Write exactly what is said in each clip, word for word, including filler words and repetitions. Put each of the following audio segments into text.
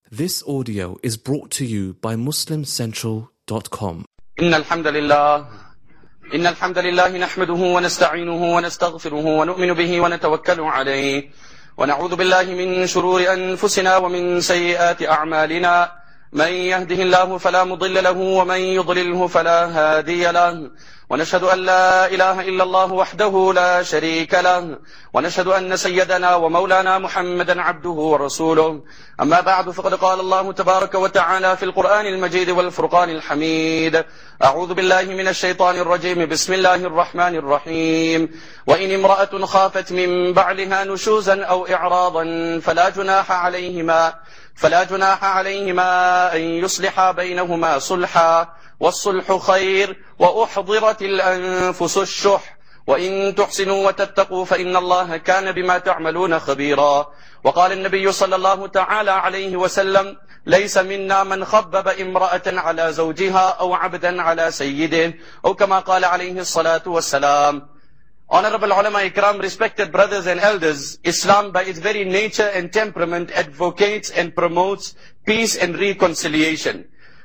This audio is brought to you by muslim central dot com. إن الحمد لله إن الحمد لله نحمده ونستعينه ونستغفره ونؤمن به ونتوكل عليه ونعوذ بالله من شرور أنفسنا ومن سيئات أعمالنا من يهده الله فلا مضل له ومن يضلله فلا هادي له ونشهد أن لا إله إلا الله وحده لا شريك له ونشهد أن سيدنا ومولانا محمدا عبده ورسوله أما بعد فقد قال الله تبارك وتعالى في القرآن المجيد والفرقان الحميد أعوذ بالله من الشيطان الرجيم بسم الله الرحمن الرحيم وإن امرأة خافت من بعلها نشوزا أو إعراضا فلا جناح عليهما فلا جناح عليهما أن يصلحا بينهما صلحا والصلح خير وأحضرت الأنفس الشح وإن تحسنوا وتتقوا فإن الله كان بما تعملون خبيرا وقال النبي صلى الله تعالى عليه وسلم ليس منا من خبب امرأة على زوجها أو عبدا على سيده أو كما قال عليه الصلاة والسلام. Honorable ulama ikram, respected brothers and elders, Islam by its very nature and temperament advocates and promotes peace and reconciliation,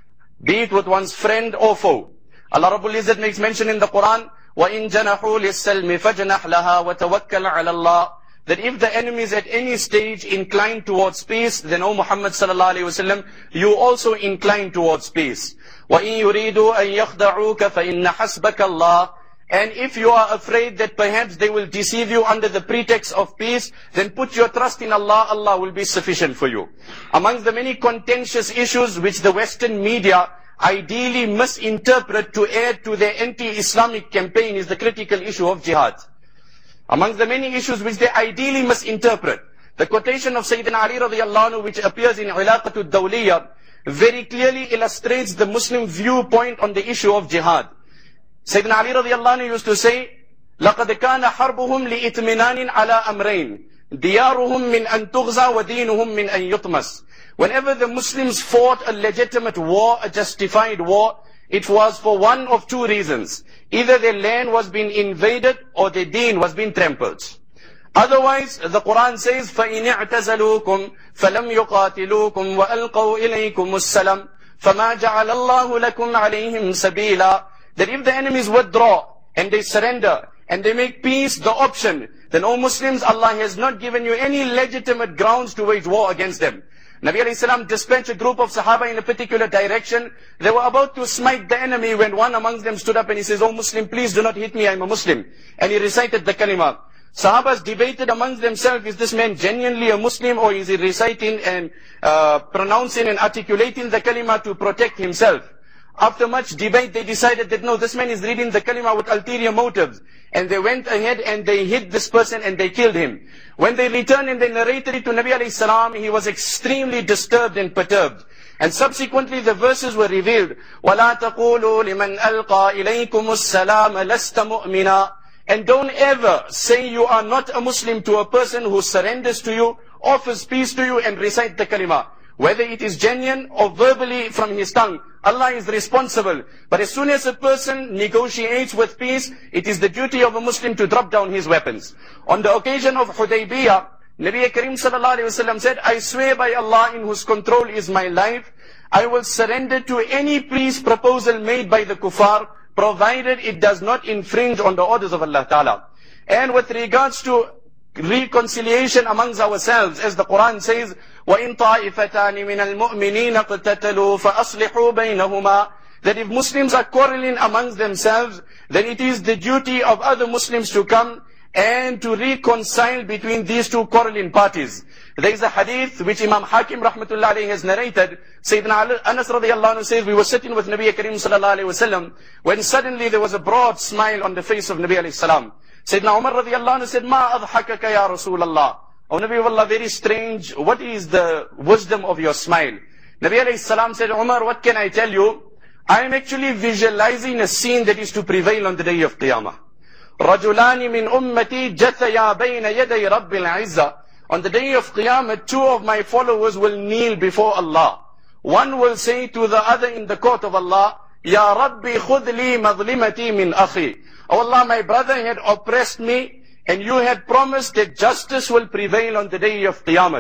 be it with one's friend or foe. Allah Rabbul Izzat makes mention in the Quran, وَإِن جَنَحُوا لِلسَّلْمِ فَجْنَحْ لَهَا وَتَوَكَّلْ عَلَى اللَّهِ, that if the enemies at any stage incline towards peace, then O Muhammad sallallahu alayhi wa sallam, you also incline towards peace. وَإِن يُرِيدُوا أَن يَخْدَعُوكَ فَإِنَّ حَسْبَكَ اللَّهِ, and if you are afraid that perhaps they will deceive you under the pretext of peace, then put your trust in Allah, Allah will be sufficient for you. Amongst the many contentious issues which the Western media ideally misinterpret to add to their anti-Islamic campaign is the critical issue of jihad. Amongst the many issues which they ideally misinterpret, the quotation of Sayyidina Ali radiallahu anhu, which appears in Ilaqatul Dawliya, very clearly illustrates the Muslim viewpoint on the issue of jihad. Sayyidina Ali radiallahu anhu used to say, لَقَدْ كَانَ حَرْبُهُمْ لِإِتْمِنَانٍ عَلَىٰ أَمْرَيْنِ دِيَارُهُمْ مِنْ أَنْ تُغْزَى وَدِينُهُمْ مِنْ أَنْ يُطْمَسْ. Whenever the Muslims fought a legitimate war, a justified war, it was for one of two reasons. Either their land was being invaded or their deen was being trampled. Otherwise, the Quran says, فَإِنِ اعْتَزَلُوكُمْ فَلَمْ يُقَاتِلُوكُمْ وَأَلْقَوْا إِلَيْكُمُ السَّلَمْ فَمَا جَعَلَ اللَّهُ لَكُمْ عَلَيْهِمْ سَبِيلًا. That if the enemies withdraw and they surrender and they make peace the option, then O Muslims, Allah has not given you any legitimate grounds to wage war against them. Nabi alayhi salam dispatched a group of Sahaba in a particular direction. They were about to smite the enemy when one amongst them stood up and he says, "O Muslim, please do not hit me, I am a Muslim." And he recited the kalima. Sahabas debated amongst themselves, is this man genuinely a Muslim or is he reciting and uh, pronouncing and articulating the kalima to protect himself? After much debate, they decided that no, this man is reading the kalima with ulterior motives. And they went ahead and they hit this person and they killed him. When they returned and they narrated it to Nabi alayhi salam, he was extremely disturbed and perturbed. And subsequently the verses were revealed. وَلَا تَقُولُوا لِمَنْ أَلْقَى إِلَيْكُمُ السَّلَامَ لَسْتَ مُؤْمِنًا. And don't ever say you are not a Muslim to a person who surrenders to you, offers peace to you and recite the kalima. Whether it is genuine or verbally from his tongue, Allah is responsible. But as soon as a person negotiates with peace, it is the duty of a Muslim to drop down his weapons. On the occasion of Hudaybiyah, Nabi Karim sallallahu alayhi wa sallam said, I swear by Allah in whose control is my life, I will surrender to any peace proposal made by the kuffar, provided it does not infringe on the orders of Allah Ta'ala. And with regards to reconciliation amongst ourselves, as the Quran says, وَإِن طَائِفَتَانِ مِنَ الْمُؤْمِنِينَ اقْتَتَلُوا فَأَصْلِحُوا بَيْنَهُمَا. That if Muslims are quarreling amongst themselves, then it is the duty of other Muslims to come and to reconcile between these two quarreling parties. There is a hadith which Imam Hakim rahmatullah alayhi has narrated. Sayyidina Anas radiyallahu anhu says, we were sitting with Nabi Karim sallallahu alayhi wa sallam, when suddenly there was a broad smile on the face of Nabi alayhi salam. Sayyidina Umar radiyallahu anhu said, Ma adhakaka ya Rasulallah. O Nabi of Allah, very strange. What is the wisdom of your smile? Nabi alayhi salam said, Umar, what can I tell you? I am actually visualizing a scene that is to prevail on the day of Qiyamah. رَجُلَانِ مِنْ أُمَّتِي جَثَيَا بَيْنَ يَدَيْ رَبِّ الْعِزَّةِ. On the day of Qiyamah, two of my followers will kneel before Allah. One will say to the other in the court of Allah, Ya Rabbi khudh li madlimati min akhi. Oh Allah, my brother had oppressed me, and you had promised that justice will prevail on the day of Qiyamah.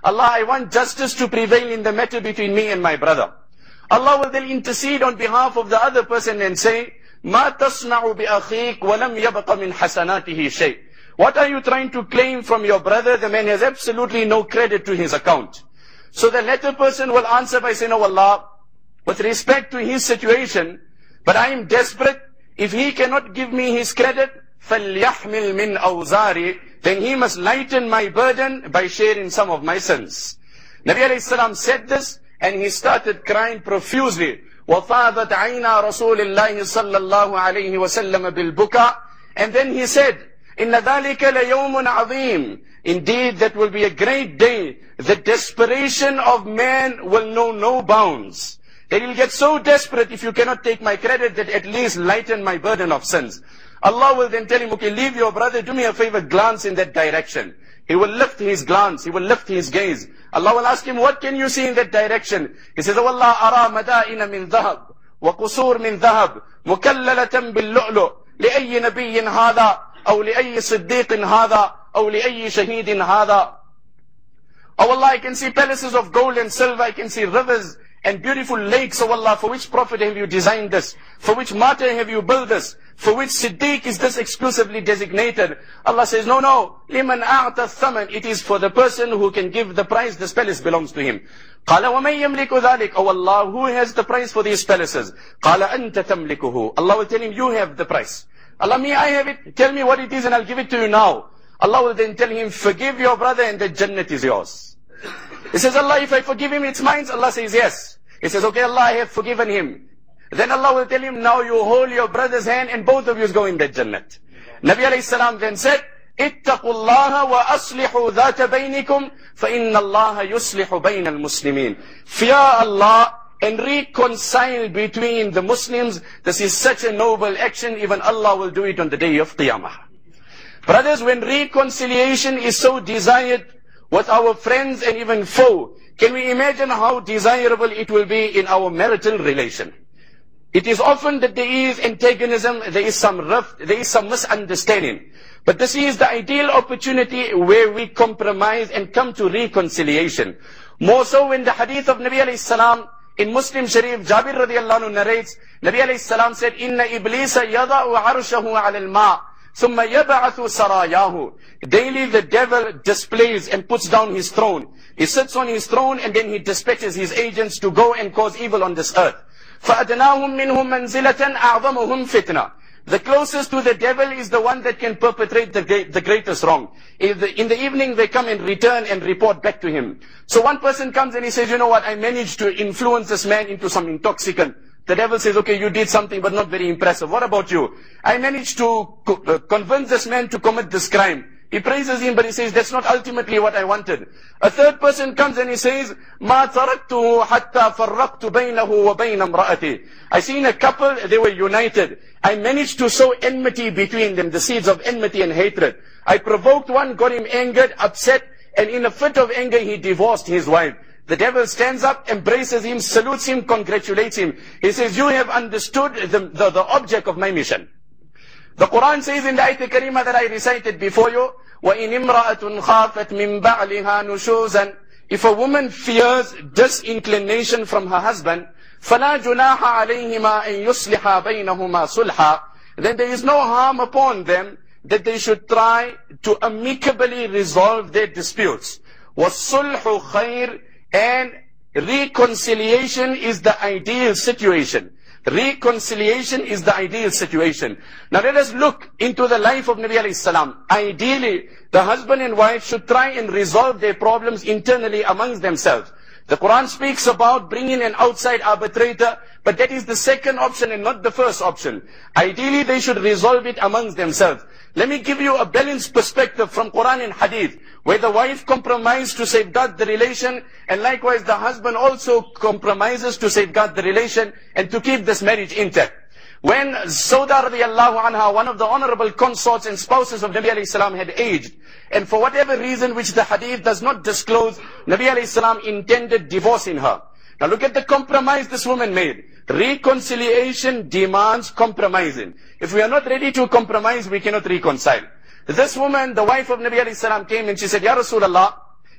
Allah, I want justice to prevail in the matter between me and my brother. Allah will then intercede on behalf of the other person and say, مَا تَصْنَعُ بِأَخِيكَ وَلَمْ يَبْقَ مِنْ حَسَنَاتِهِ شَيْءٍ. What are you trying to claim from your brother? The man has absolutely no credit to his account. So the latter person will answer by saying, oh Allah, with respect to his situation, but I am desperate. If he cannot give me his credit, فَلْيَحْمِلْ مِنْ أَوْزَارِ, then he must lighten my burden by sharing some of my sins. Nabi alayhi salam said this, and he started crying profusely. وَفَاضَتْ عَيْنَا رَسُولِ اللَّهِ صَلَّى اللَّهُ عَلَيْهِ وَسَلَّمَ بِالْبُكَى. And then he said, إِنَّ ذَلِكَ لَيَوْمٌ عَظِيمٌ. Indeed, that will be a great day. The desperation of man will know no bounds. That he'll get so desperate, if you cannot take my credit, that at least lighten my burden of sins. Allah will then tell him, okay, leave your brother, do me a favor, glance in that direction. He will lift his glance, he will lift his gaze. Allah will ask him, what can you see in that direction? He says, oh Allah, ara madaina min dhahab, wa qusur min dhahab, mukallalatan bil lu'lu, li'ayyi nabiyyin hadha, aw li'ayyi siddiqin hadha, aw li'ayyi shahidin hadha. Oh Allah, I can see palaces of gold and silver, I can see rivers and beautiful lakes. Oh Allah, for which prophet have you designed this? For which martyr have you built this? For which Siddiq is this exclusively designated? Allah says, no, no. لِمَنْ أَعْتَ الثَّمَنِ. It is for the person who can give the price. This palace belongs to him. قَالَ وَمَنْ يَمْلِكُ ذَلِكَ. Oh Allah, who has the price for these palaces? قَالَ أَنْتَ تَمْلِكُهُ. Allah will tell him, you have the price. Allah, me, I have it. Tell me what it is and I'll give it to you now. Allah will then tell him, forgive your brother and the Jannat is yours. He says, Allah, if I forgive him, it's mine. Allah says, yes. He says, okay, Allah, I have forgiven him. Then Allah will tell him, now you hold your brother's hand and both of you go in that Jannat. Nabi alayhi salam then said, اتقوا الله وأصلحوا ذات بينكم فإن الله يصلح بين المسلمين. Fear Allah and reconcile between the Muslims. This is such a noble action. Even Allah will do it on the day of Qiyamah. Brothers, when reconciliation is so desired with our friends and even foe, can we imagine how desirable it will be in our marital relation? It is often that there is antagonism, there is some rift, there is some misunderstanding. But this is the ideal opportunity where we compromise and come to reconciliation. More so when the hadith of Nabi alayhi salam in Muslim Sharif, Jabir radiallahu anhu narrates, Nabi alayhi salam said, Inna iblisa yada'u arshahu ala al-ma' thumma yab'athu sarayahu. Daily the devil displays and puts down his throne. He sits on his throne and then he dispatches his agents to go and cause evil on this earth. فَأَدْنَاهُمْ مِنْهُمْ مَنْزِلَةً أَعْظَمُهُمْ فِتْنَةً. The closest to the devil is the one that can perpetrate the, great, the greatest wrong. In the, in the evening they come and return and report back to him. So one person comes and he says, you know what, I managed to influence this man into some intoxicant. The devil says, okay, you did something but not very impressive. What about you? I managed to co uh, convince this man to commit this crime. He praises him, but he says, that's not ultimately what I wanted. A third person comes and he says, مَا تَرَكْتُهُ حَتَّى فَرَّقْتُ بَيْنَهُ وَبَيْنَ امْرَأَتِي. I seen a couple, they were united. I managed to sow enmity between them, the seeds of enmity and hatred. I provoked one, got him angered, upset, and in a fit of anger, he divorced his wife. The devil stands up, embraces him, salutes him, congratulates him. He says, you have understood the, the, the object of my mission. The Quran says in the ayat al-Karimah that I recited before you, وَإِنِ امْرَأَةٌ خَافَتْ مِنْ بَعْلِهَا نُشُوزًا. If a woman fears disinclination from her husband, فَلَا جُنَاحَ عَلَيْهِمَا أَن يُصْلِحَا بَيْنَهُمَا صُلْحًا. Then there is no harm upon them that they should try to amicably resolve their disputes. وَالصُّلْحُ خَيْرٌ. And reconciliation is the ideal situation. Reconciliation is the ideal situation. Now let us look into the life of Nabi alayhi salam. Ideally, the husband and wife should try and resolve their problems internally amongst themselves. The Quran speaks about bringing an outside arbitrator, but that is the second option and not the first option. Ideally, they should resolve it amongst themselves. Let me give you a balanced perspective from Quran and Hadith, where the wife compromised to safeguard the relation, and likewise the husband also compromises to safeguard the relation and to keep this marriage intact. When Sauda radiallahu anha, one of the honorable consorts and spouses of Nabi alayhi salam, had aged, and for whatever reason which the hadith does not disclose, Nabi alayhi salam intended divorcing her. Now look at the compromise this woman made. Reconciliation demands compromising. If we are not ready to compromise, we cannot reconcile. This woman, the wife of Nabi alayhi salam, came and she said, Ya Rasulullah,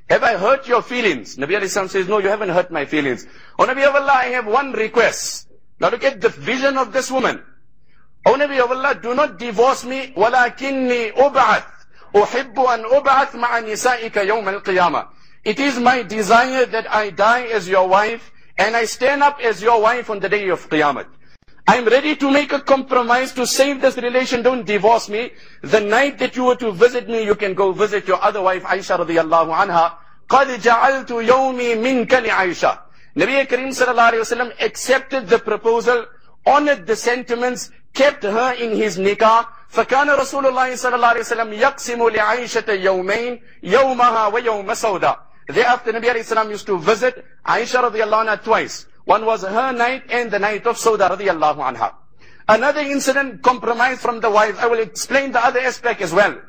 have I hurt your feelings? Nabi alayhi salam says, no, you haven't hurt my feelings. Oh Nabi of Allah, I have one request. Now look at the vision of this woman. Oh Nabi of Allah, do not divorce me. وَلَكِنِّي أُبْعَثْ أُحِبُّ أَنْ أُبْعَثْ مَعَ نِسَائِكَ يَوْمَ الْقِيَامَةِ. It is my desire that I die as your wife and I stand up as your wife on the day of Qiyamah. I'm ready to make a compromise to save this relation. Don't divorce me. The night that you were to visit me, you can go visit your other wife, Aisha radiyallahu anha. قَدْ جَعَلْتُ يَوْمِي مِنْكَ لِعَيْشَةِ. Nabi Kareem sallallahu alayhi wa sallam accepted the proposal, honored the sentiments, kept her in his nikah. فَكَانَ رَسُولُ اللَّهِ صَلَى اللَّهُ عَلَيْهِ وسلم يَقْسِمُ لِعَيْشَةَ يَوْمَيْنِ يَوْمَهَا وَيَوْمَ سَوْدَى. Thereafter Nabi alayhi salam used to visit Aisha radiyallahu anha twice. One was her night and the night of Sauda radiyallahu anha. Another incident, compromise from the wives. I will explain the other aspect as well.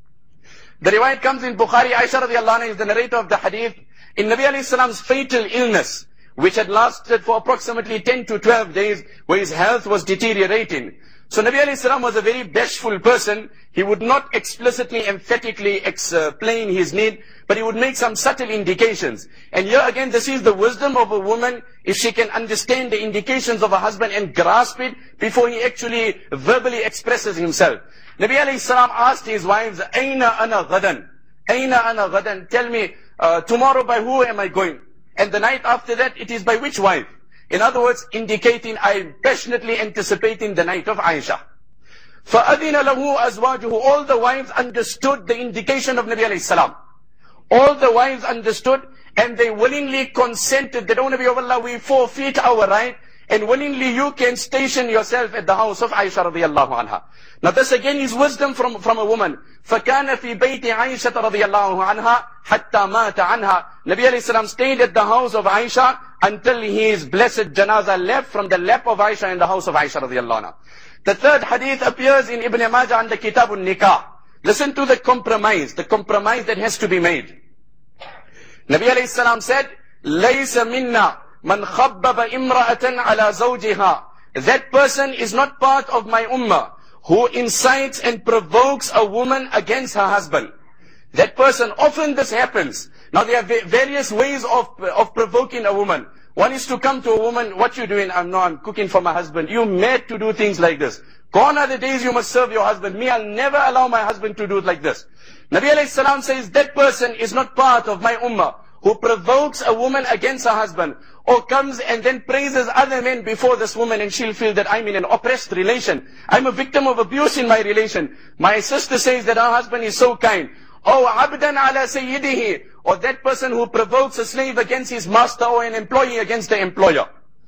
The riwayat comes in Bukhari. Aisha radiyallahu anha is the narrator of the hadith. In Nabi alayhi salam's fatal illness, which had lasted for approximately ten to twelve days, where his health was deteriorating. So Nabi alayhi salam was a very bashful person. He would not explicitly, emphatically explain his need, but he would make some subtle indications. And here again, this is the wisdom of a woman, if she can understand the indications of a husband and grasp it before he actually verbally expresses himself. Nabi alayhi salam asked his wives, Aina ana ghadan? Aina ana ghadan? Tell me, uh, tomorrow by who am I going? And the night after that, it is by which wife? In other words, indicating, I'm passionately anticipating the night of Aisha. فَأَذِنَ لَهُ أَزْوَاجُهُ. All the wives understood the indication of Nabi alayhi salam. All the wives understood and they willingly consented that, oh Nabi of Allah, we forfeit our right and willingly you can station yourself at the house of Aisha radiyallahu anha. Now this again is wisdom from, from a woman. فَكَانَ فِي بَيْتِ عَيْشَةَ رَضِيَ اللَّهُ عَنْهَا حَتَّى مَاتَ عَنْهَا. Nabi alayhi salam stayed at the house of Aisha until his blessed janazah left from the lap of Aisha in the house of Aisha radiyallahu anha. The third hadith appears in Ibn Majah under Kitab al-Nikah. Listen to the compromise, the compromise that has to be made. Nabi alayhi salam said, لَيْسَ مِنَّا مَنْ خَبَّبَ إِمْرَأَةً عَلَى زَوْجِهَا. That person is not part of my ummah who incites and provokes a woman against her husband. That person, often this happens. Now there are various ways of, of provoking a woman. One is to come to a woman, what you doing? I'm no, I'm cooking for my husband. You mad to do things like this. Gone are the days you must serve your husband. Me, I'll never allow my husband to do it like this. Nabi alayhi salam says, that person is not part of my ummah who provokes a woman against her husband, or comes and then praises other men before this woman, and she'll feel that I'm in an oppressed relation. I'm a victim of abuse in my relation. My sister says that her husband is so kind. Oh, abdan ala sayyidihi, or that person who provokes a slave against his master, or an employee against the employer.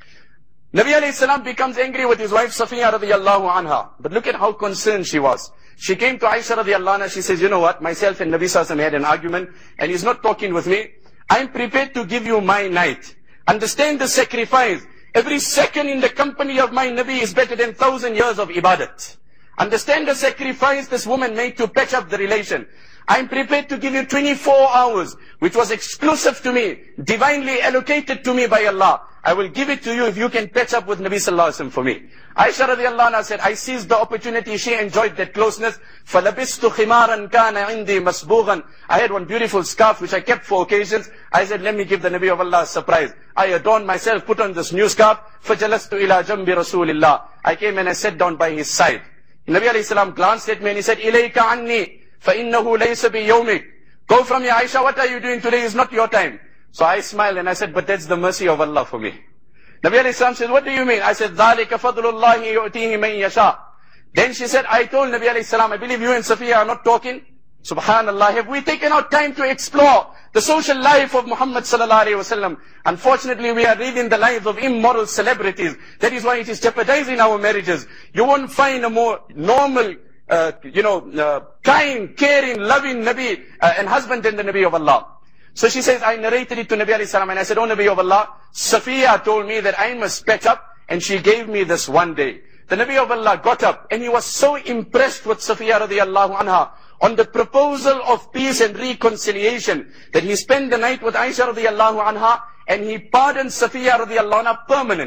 Nabi alayhi salam becomes angry with his wife Safiya radiyallahu anha. But look at how concerned she was. She came to Aisha radiyallahu anha, she says, you know what, myself and Nabi sallallahu alayhi wa sallam had an argument, and he's not talking with me. I'm prepared to give you my night. Understand the sacrifice. Every second in the company of my Nabi is better than thousand years of ibadat. Understand the sacrifice this woman made to patch up the relation. I'm prepared to give you twenty-four hours, which was exclusive to me, divinely allocated to me by Allah. I will give it to you if you can patch up with Nabi sallallahu alaihi wasallam for me. Aisha radiallahu anha said, I seized the opportunity. She enjoyed that closeness. فَلَبِسْتُ خِمَارًا كَانَ عِنْدِي مَسْبُوغًا. I had one beautiful scarf which I kept for occasions. I said, let me give the Nabi of Allah a surprise. I adorned myself, put on this new scarf. فَجَلَسْتُ إِلَى جَنْبِ رَسُولِ اللَّهِ. I came and I sat down by his side. Nabi alayhi salam glanced at me and he said, إِلَيْكَ عَنِّي فَإِنَّهُ لَيْسَ بِيَوْمِكَ. Go from here, Aisha, what are you doing today? Is not your time. So I smiled and I said, but that's the mercy of Allah for me. Nabi alayhi salam says, what do you mean? I said, ذَلِكَ فَضْلُ اللَّهِ يُؤْتِيهِ مَنْ يَشَاءُ. Then she said, I told Nabi alayhi salam, I believe you and Safiya are not talking. Subhanallah, have we taken our time to explore the social life of Muhammad sallallahu alayhi wa sallam? Unfortunately, we are reading the lives of immoral celebrities. That is why it is jeopardizing our marriages. You won't find a more normal, uh, you know, uh, kind, caring, loving Nabi uh, and husband than the Nabi of Allah. So she says, I narrated it to Nabi alayhi salam and I said, oh Nabi of Allah, Safiya told me that I must patch up, and she gave me this one day. The Nabi of Allah got up and he was so impressed with Safiya radiyallahu anha on the proposal of peace and reconciliation that he spent the night with Aisha radiyallahu anha and he pardoned Safiya radiyallahu anha permanently.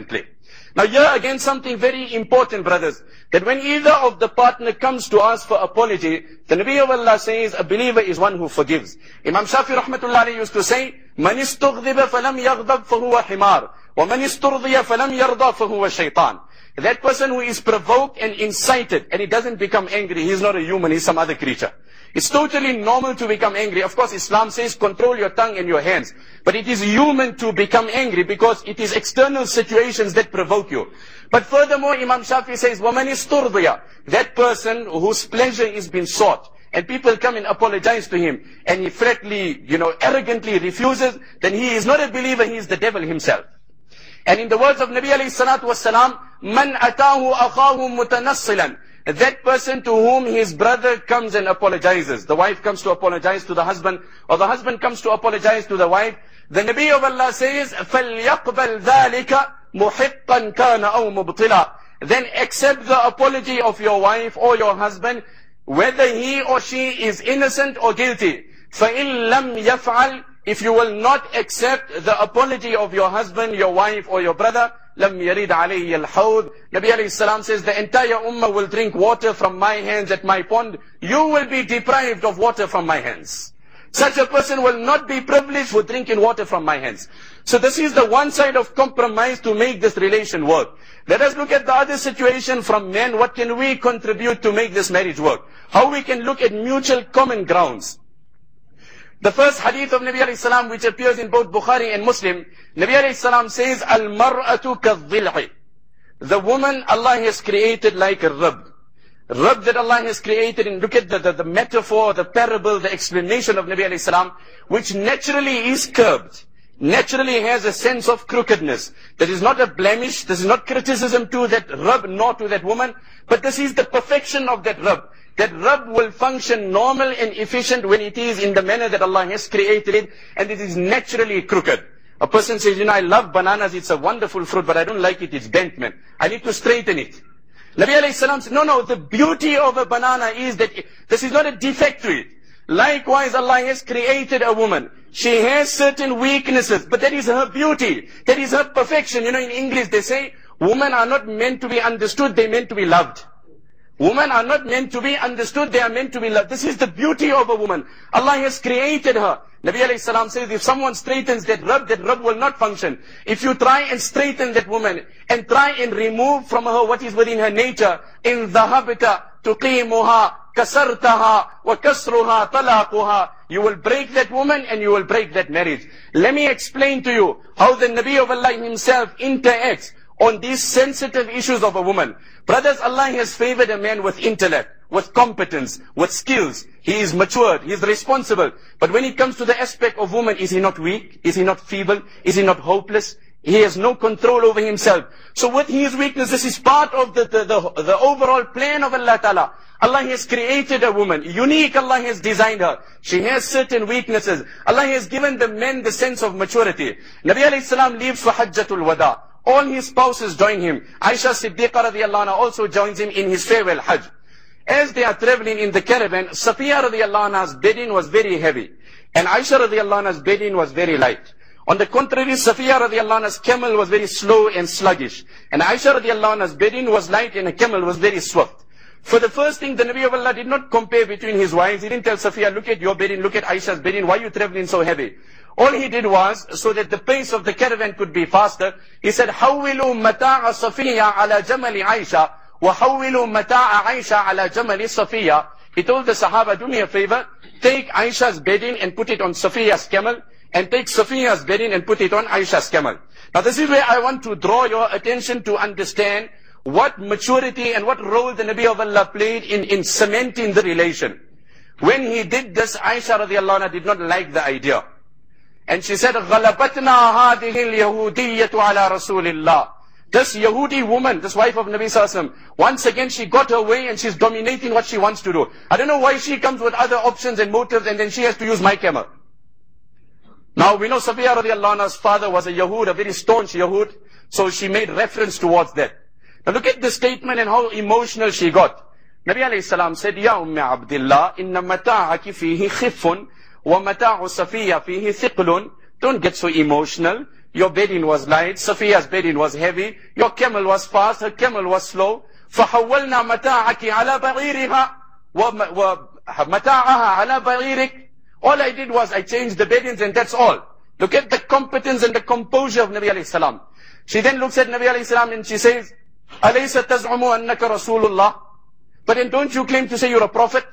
Now here again something very important, brothers, that when either of the partner comes to ask for apology, the Nabi of Allah says a believer is one who forgives. Imam Shafi rahmatullah alayhi used to say, Man istughdiba falam yaghdab fahuwa himar, wa man isturdiya falam yarda fahuwa shaitan. That person who is provoked and incited and he doesn't become angry, he's not a human, he's some other creature. It's totally normal to become angry. Of course, Islam says control your tongue and your hands. But it is human to become angry because it is external situations that provoke you. But furthermore, Imam Shafi says, وَمَنِ اسْتُرْضِيَ That person whose pleasure is being sought, and people come and apologize to him, and he flatly, you know, arrogantly refuses, then he is not a believer, he is the devil himself. And in the words of Nabi alayhi salatu wasalam, مَنْ أَتَاهُ أَخَاهُ مُتَنَصِّلًا That person to whom his brother comes and apologizes. The wife comes to apologize to the husband, or the husband comes to apologize to the wife. The Nabi of Allah says, فَلْيَقْبَلْ ذَلِكَ مُحِقًّا كَانَ أَوْ مُبْطِلًا Then accept the apology of your wife or your husband, whether he or she is innocent or guilty. فَإِن لَمْ يَفْعَلْ If you will not accept the apology of your husband, your wife or your brother, لَمْ يَرِدْ عَلَيْهِ الْحَوْض Nabi alayhi salam says, the entire ummah will drink water from my hands at my pond. You will be deprived of water from my hands. Such a person will not be privileged for drinking water from my hands. So this is the one side of compromise to make this relation work. Let us look at the other situation from men. What can we contribute to make this marriage work? How we can look at mutual common grounds. The first hadith of Nabi alayhi salam, which appears in both Bukhari and Muslim, Nabi alayhi salam says, Al-mar'atu kadh-dhil'i The woman Allah has created like a rib. Rib that Allah has created, and look at the, the, the metaphor, the parable, the explanation of Nabi alayhi salam, which naturally is curved. Naturally has a sense of crookedness. That is not a blemish, this is not criticism to that rib nor to that woman, but this is the perfection of that rib. That rib will function normal and efficient when it is in the manner that Allah has created it, and it is naturally crooked. A person says, you know, I love bananas, it's a wonderful fruit, but I don't like it, it's bent, man. I need to straighten it. Nabi alayhi salam said, no, no, the beauty of a banana is that it, this is not a defect to it. Likewise, Allah has created a woman. She has certain weaknesses, but that is her beauty. That is her perfection. You know, in English they say, women are not meant to be understood, they're meant to be loved. Women are not meant to be understood, they are meant to be loved. This is the beauty of a woman. Allah has created her. Nabi alayhi salam says, if someone straightens that rib, that rib will not function. If you try and straighten that woman, and try and remove from her what is within her nature, in dhahabta tuqimuha, kasartaha, wa kasruha, talaquha, you will break that woman and you will break that marriage. Let me explain to you how the Nabi of Allah himself interacts on these sensitive issues of a woman. Brothers, Allah has favored a man with intellect, with competence, with skills. He is matured, he is responsible. But when it comes to the aspect of woman, is he not weak? Is he not feeble? Is he not hopeless? He has no control over himself. So with his weakness, this is part of the, the, the, the overall plan of Allah Ta'ala. Allah has created a woman, unique. Allah has designed her. She has certain weaknesses. Allah has given the men the sense of maturity. Nabi alayhi salam leaves for Hajjatul Wada. All his spouses join him. Aisha Siddiqa radiallahu anha also joins him in his farewell Hajj. As they are traveling in the caravan, Safiya radiallahu anha's bedding was very heavy, and Aisha radiallahu anha's bedding was very light. On the contrary, Safiya radiallahu anha's camel was very slow and sluggish, and Aisha radiallahu anha's bedding was light and a camel was very swift. For the first thing, the Nabi of Allah did not compare between his wives. He didn't tell Safiya, look at your bedding, look at Aisha's bedding, why are you traveling so heavy? All he did was, so that the pace of the caravan could be faster, he said, حَوِّلُوا مَتَاعَ صَفِيَّةَ عَلَى جَمَلِ عَيْشَةَ وَحَوِّلُوا مَتَاعَ عَيْشَةَ عَلى جَمَلِ صَفِيَّةَ He told the Sahaba, do me a favor, take Aisha's bedding and put it on Safiya's camel, and take Safiya's bedding and put it on Aisha's camel. Now this is where I want to draw your attention to understand what maturity and what role the Nabi of Allah played in, in cementing the relation. When he did this, Aisha radiallahu anha did not like the idea. And she said, غَلَبَتْنَا هَذِهِ الْيَهُودِيَّةُ عَلَى رَسُولِ اللَّهِ This Yahudi woman, this wife of Nabi sallallahu alaihi wasallam, once again she got her way and she's dominating what she wants to do. I don't know why she comes with other options and motives and then she has to use my camel. Now we know Safiya radiallahu anha's father was a Yahud, a very staunch Yahud, so she made reference towards that. Now look at the statement and how emotional she got. Nabi alayhi salam said, Ya Ummi Abdullah, inna mata'aki fihi khifun, wa mata'u Safiya fihi thiqlun. Don't get so emotional. your bedding was light, Safiya's bedding was heavy, your camel was fast, her camel was slow. فَحَوَّلْنَا مَتَاعَكِ عَلَى بَعِيرِهَا وَمَتَاعَهَا عَلَى بَعِيرِكَ. All I did was I changed the beddings and that's all. Look at the competence and the composure of Nabi alayhi salam. She then looks at Nabi alayhi salam and she says, أَلَيْسَ تَزْعُمُ أَنَّكَ رَسُولُ اللَّهِ. But then don't you claim to say you're a prophet?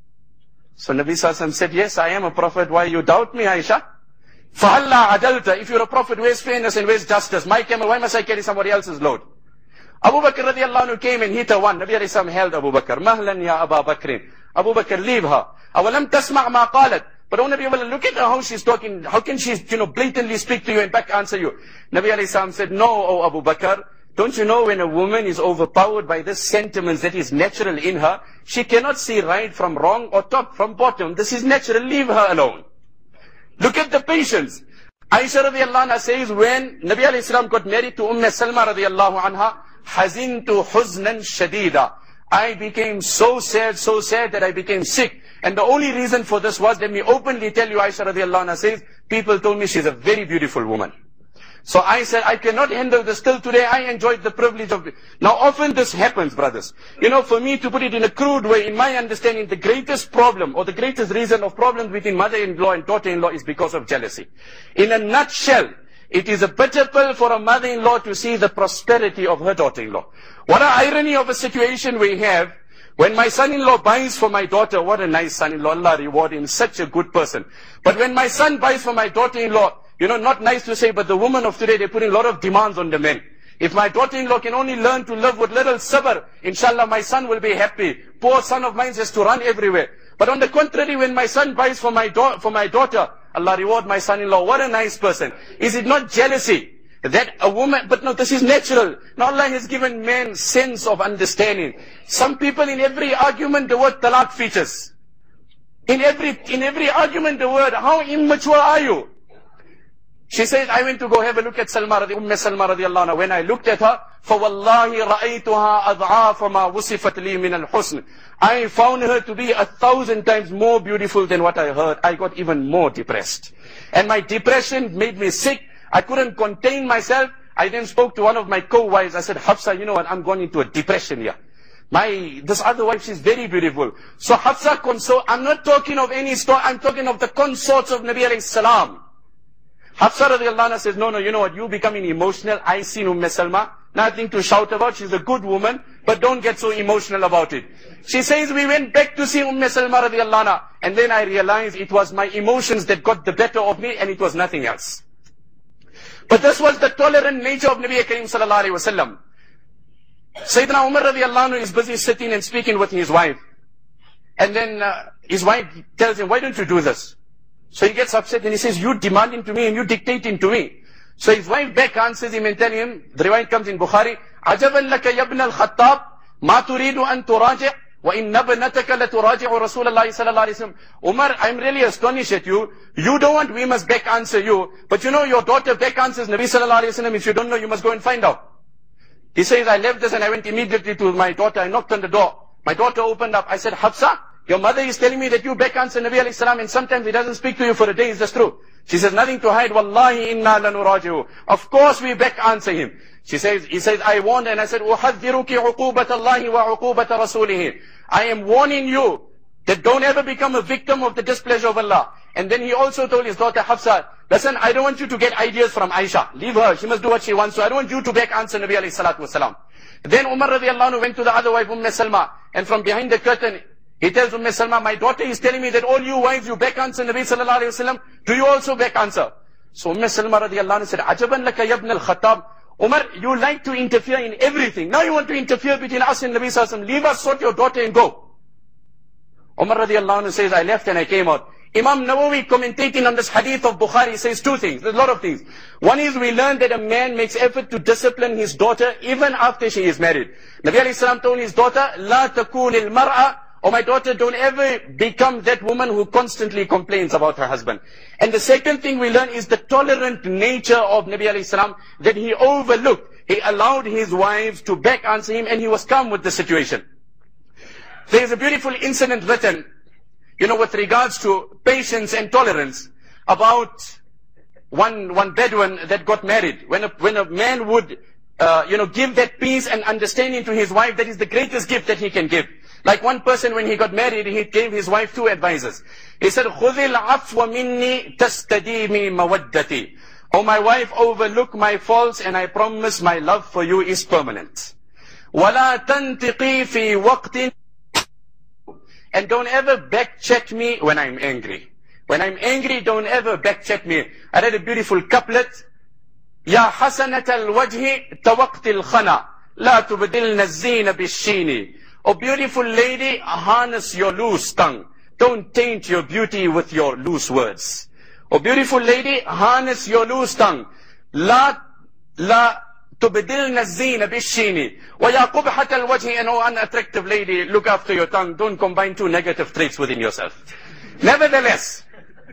So Nabi sallallahu alayhi wa sallam said, yes, I am a prophet. Why you doubt me, Aisha? فَهَلَّا عَدَلْتَ. If you're a prophet, where's fairness and where's justice? My camel, why must I carry somebody else's load? Abu Bakr radiallahu anhu came and hit her one. Nabi alayhi salam held Abu Bakr. مَهْلًا يَا أَبَا بَكْرٍ. Abu Bakr, leave her. أَوَلَمْ تَسْمَعْ مَا قَالَتْ. But oh Nabi, well, look at her, how she's talking. How can she, you know, blatantly speak to you and back answer you? Nabi alayhi salam said, no, O Abu Bakr. Don't you know when a woman is overpowered by this sentiments that is natural in her, she cannot see right from wrong or top from bottom. This is natural. Leave her alone. Look at the patience. Aisha radiallahu anha says, when Nabi alayhi salam got married to Umm Salma radiallahu anha, حَزِنْتُ حُزْنًا شَدِيدًا. I became so sad, so sad that I became sick. And the only reason for this was, let me openly tell you, Aisha radiallahu anha says, people told me she's a very beautiful woman. So I said, I cannot handle this. Till today, I enjoyed the privilege of it. Now often this happens, brothers. You know, for me to put it in a crude way, in my understanding, the greatest problem or the greatest reason of problems between mother-in-law and daughter-in-law is because of jealousy. In a nutshell, it is a bitter pill for a mother-in-law to see the prosperity of her daughter-in-law. What an irony of a situation we have. When my son-in-law buys for my daughter, what a nice son-in-law, Allah reward him, such a good person. But when my son buys for my daughter-in-law, you know, not nice to say, but the women of today, they're putting a lot of demands on the men. If my daughter-in-law can only learn to live with little sabr, inshallah, my son will be happy. Poor son of mine has to run everywhere. But on the contrary, when my son buys for my, da for my daughter, Allah reward my son-in-law, what a nice person. Is it not jealousy? That a woman, but no, this is natural. Now Allah has given men sense of understanding. Some people in every argument, the word talaq features. In every, in every argument, the word, how immature are you? She says, I went to go have a look at Salma, Umm Salma radiallahu anha. When I looked at her, فَوَاللَّهِ رَأَيْتُهَا أَضْعَافَ مَا وُصِفَتْ لِي مِنَ الْحُسْنِ. I found her to be a thousand times more beautiful than what I heard. I got even more depressed. And my depression made me sick. I couldn't contain myself. I then spoke to one of my co-wives. I said, Hafsa, you know what, I'm going into a depression here. My, this other wife, she's very beautiful. So Hafsa consort, I'm not talking of any story, I'm talking of the consorts of Nabi alayhi salam. Hafsa radiallahu anha says, no, no, you know what, you becoming emotional. I seen Umm Salma, nothing to shout about. She's a good woman, but don't get so emotional about it. She says, we went back to see Umm Salma radiallahu anha, and then I realized it was my emotions that got the better of me, and it was nothing else. But this was the tolerant nature of Nabi Kareem sallallahu alayhi wa sallam. Sayyidina Umar radiallahu anhu is busy sitting and speaking with his wife. And then uh, his wife tells him, why don't you do this? So he gets upset and he says, you demanding to me and you dictating to me. So his wife back answers him and tells him, the riwayat comes in Bukhari, عَجَبًا لَكَ يَبْنَ الْخَطَّابِ مَا تُرِيدُ أَن تُرَاجِعْ وَإِنَّ بَنَتَكَ لَتُرَاجِعُ رَسُولَ اللَّهِ صَلَى اللَّهِ عَلَيْهِ وسلم. Umar, I'm really astonished at you. You don't want we must back answer you. But you know your daughter back answers Nabi sallallahu alayhi wa sallam. If you don't know, you must go and find out. He says, I left this and I went immediately to my daughter. I knocked on the door. My daughter opened up. I said, Hafsa, your mother is telling me that you back answer Nabi alayhi salam and sometimes he doesn't speak to you for a day. Is this true? She says, nothing to hide. Wallahi inna lanuraji'u. Of course we back answer him. She says, he says, I warned and I said, أُحَذِّرُكِ عُقُوبَةَ اللَّهِ وَعُقُوبَةَ رَسُولِهِ. I am warning you that don't ever become a victim of the displeasure of Allah. And then he also told his daughter Hafsa, listen, I don't want you to get ideas from Aisha. Leave her. She must do what she wants. So I don't want you to back answer Nabi alayhi salatu wasalam. Then Umar radiallahu anhu went to the other wife, Umm Salma. And from behind the curtain, he tells Umm Salma, my daughter is telling me that all you wives, you back answer Nabi sallallahu alayhi wasallam. Do you also back answer? So Umm Salma radiallahu anhu said, Ajaban laka yabna al-Khattab. Umar, you like to interfere in everything. Now you want to interfere between us and Nabi sallallahu alayhi wasallam. Leave us, sort your daughter and go. Umar radiallahu anhu says, I left and I came out. Imam Nawawi commentating on this hadith of Bukhari says two things. There's a lot of things. One is we learn that a man makes effort to discipline his daughter even after she is married. Nabi alayhi salam told his daughter, La takun al-mar'a, or my daughter, don't ever become that woman who constantly complains about her husband. And the second thing we learn is the tolerant nature of Nabi alayhi salam, that he overlooked. He allowed his wives to back answer him and he was calm with the situation. There is a beautiful incident written, you know, with regards to patience and tolerance, about one, one Bedouin that got married. When a, when a man would, uh, you know, give that peace and understanding to his wife, that is the greatest gift that he can give. Like one person, when he got married, he gave his wife two advices. He said, خُذِ الْعَفْوَ مِنِّي تَسْتَدِيمِ مَوَدَّتِي. Oh, my wife, overlook my faults, and I promise my love for you is permanent. وَلَا تَنْتِقِي فِي وَقْتٍ. And don't ever back-check me when I'm angry. When I'm angry, don't ever back-check me. I read a beautiful couplet. يَا حَسَنَةَ الْوَجْهِ تَوَقْتِ الْخَنَى لَا تُبْدِلْنَ الزِّينَ بِالشِّينِ. Oh, beautiful lady, harness your loose tongue. Don't taint your beauty with your loose words. Oh, beautiful lady, harness your loose tongue. لا لا تبدلن الزين بالشين. ويا قبحة الوجه. And oh, unattractive lady, look after your tongue. Don't combine two negative traits within yourself. Nevertheless,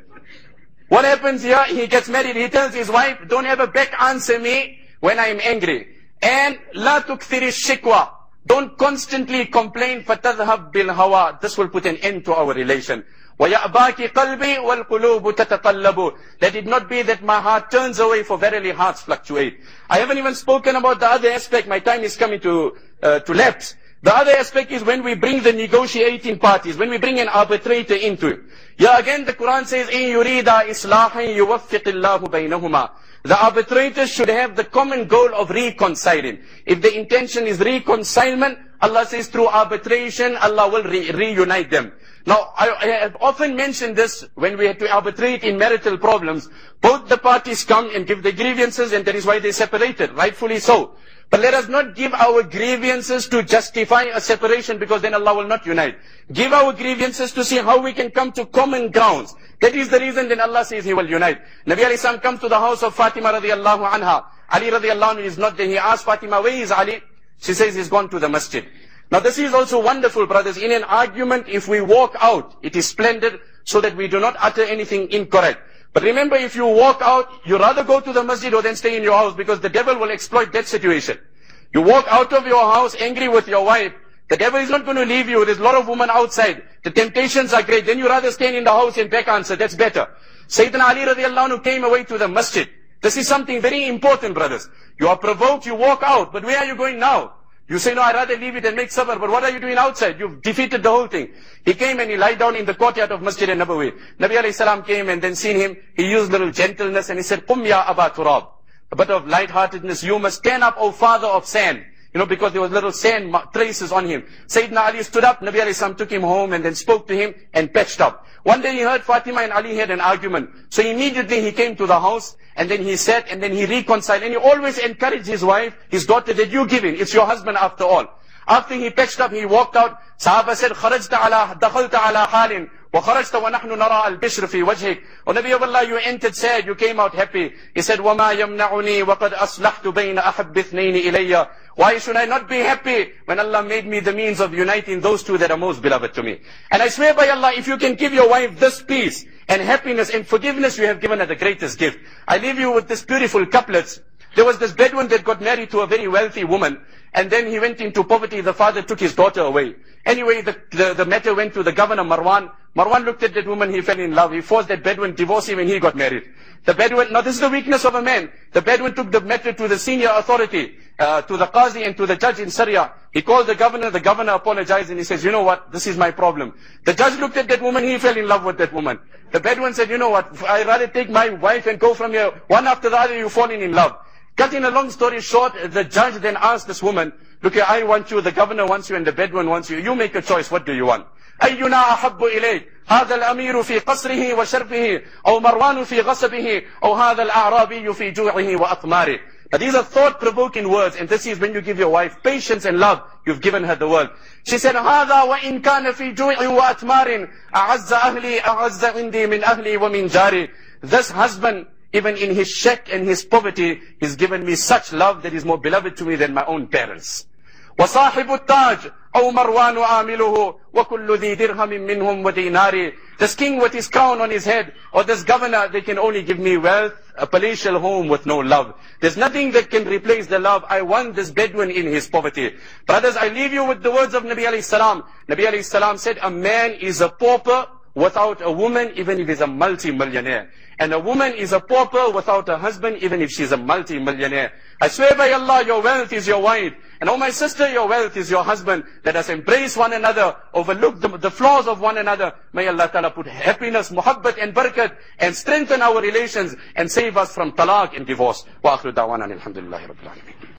what happens here? He gets married. He tells his wife, don't ever back answer me when I'm angry. And لا تكثر الشكوى. Don't constantly complain. فَتَذْهَبْ بِالْهَوَى. This will put an end to our relation. وَيَأْبَاكِ قَلْبِي وَالْقُلُوبُ تَتَقَلَّبُ. Let it not be that my heart turns away, for verily hearts fluctuate. I haven't even spoken about the other aspect. My time is coming to, uh, to lapse. The other aspect is when we bring the negotiating parties, when we bring an arbitrator into it. Yeah, again the Quran says, إِن يُرِيدَ إِصْلَاحًا يُوَفِّقِ اللَّهُ بَيْنَهُمَا. The arbitrators should have the common goal of reconciling. If the intention is reconcilement, Allah says through arbitration, Allah will re reunite them. Now, I, I have often mentioned this when we had to arbitrate in marital problems. Both the parties come and give their grievances, and that is why they separated, rightfully so. But let us not give our grievances to justify a separation, because then Allah will not unite. Give our grievances to see how we can come to common grounds. That is the reason then Allah says He will unite. Nabi alayhi salam comes to the house of Fatima radiallahu anha. Ali radiallahu anhu is not there. He asks Fatima, where is Ali? She says he's gone to the masjid. Now this is also wonderful, brothers. In an argument, if we walk out, it is splendid, so that we do not utter anything incorrect. But remember, if you walk out, you rather go to the masjid or then stay in your house, because the devil will exploit that situation. You walk out of your house angry with your wife, the devil is not going to leave you. There's a lot of women outside. The temptations are great. Then you rather stay in the house and back answer. That's better. Sayyidina Ali radiallahu anhu came away to the masjid. This is something very important, brothers. You are provoked, you walk out. But where are you going now? You say, no, I'd rather leave it and make sabr. But what are you doing outside? You've defeated the whole thing. He came and he lied down in the courtyard of Masjid al-Nabawi. Nabi alayhi salam came and then seen him. He used little gentleness and he said, Qum ya Aba Turab. A bit of lightheartedness. You must stand up, O father of sand. You know, because there was little sand traces on him. Sayyidina Ali stood up, Nabi alayhi salam took him home and then spoke to him and patched up. One day he heard Fatima and Ali had an argument. So immediately he came to the house and then he sat and then he reconciled. And he always encouraged his wife, his daughter, that you give in. It's your husband after all. After he patched up, he walked out. Sahaba said, خرجت على دخلت على حال وخرجت ونحن نرى البشر في وجهك. O Nabi of Allah, you entered sad, you came out happy. He said, وما يمنعني وقد أصلحت بين أحب اثنين إلي. Why should I not be happy when Allah made me the means of uniting those two that are most beloved to me? And I swear by Allah, if you can give your wife this peace and happiness and forgiveness, you have given her the greatest gift. I leave you with this beautiful couplets. There was this Bedouin that got married to a very wealthy woman, and then he went into poverty. The father took his daughter away. Anyway, the, the, the matter went to the governor, Marwan. Marwan looked at that woman, he fell in love. He forced that Bedouin, divorce him, and he got married. The Bedouin, now this is the weakness of a man. The Bedouin took the matter to the senior authority, uh, to the Qazi and to the judge in Syria. He called the governor, the governor apologized and he says, you know what, this is my problem. The judge looked at that woman, he fell in love with that woman. The Bedouin said, you know what, I'd rather take my wife and go from here. One after the other, you falling in love. Cutting a long story short, the judge then asked this woman, look here, I want you, the governor wants you, and the Bedouin wants you. You make a choice, what do you want? أينا أحب إليك هذا الأمير في قصره وشرفه أو مروان في غصبه أو هذا الأعرابي في جوعه وأطماره. Now these are thought-provoking words, and this is when you give your wife patience and love, you've given her the world. She said, هذا وإن كان في جوع وأطمار أعز أهلي أعز عندي من أهلي ومن جاري. This husband, even in his shack and his poverty, he's given me such love that is more beloved to me than my own parents. وصاحب التاج أو مروان عامله وكل ذي درهم منهم ودينار. This king with his crown on his head, or this governor, they can only give me wealth, a palatial home with no love. There's nothing that can replace the love. I want this Bedouin in his poverty. Brothers, I leave you with the words of Nabi alayhi salam. Nabi alayhi salam said, a man is a pauper without a woman, even if he's a multi-millionaire. And a woman is a pauper without a husband, even if she's a multi-millionaire. I swear by Allah, your wealth is your wife. And oh my sister, your wealth is your husband. Let us embrace one another, overlook the, the flaws of one another. May Allah Ta'ala put happiness, muhabbat and barakat, and strengthen our relations, and save us from talaq and divorce. Wa akhiru da'wana alhamdulillahi rabbil alameen.